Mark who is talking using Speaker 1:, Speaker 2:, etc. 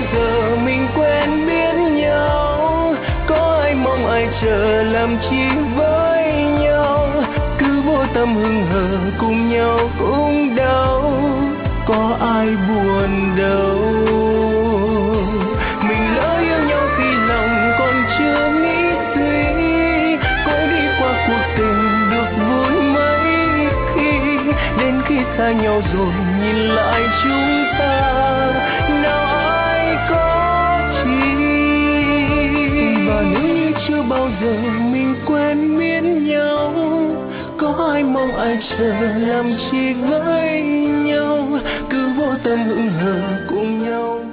Speaker 1: bao giờ mình quen biết nhau, có ai mong ai chờ làm chi với nhau, cứ vô tâm hững hờ cùng nhau cũng đau, có ai buồn đâu. Mình lỡ yêu nhau khi lòng còn chưa nghĩ suy, cũng đi qua cuộc tình được vui mấy khi, đến khi xa nhau rồi nhìn lại chúng ta nào ai có chi. Và nếu như chưa bao giờ mình quen biết nhau, có ai mong ai chờ làm chi với nhau, cứ vô tâm hững hờ cùng nhau.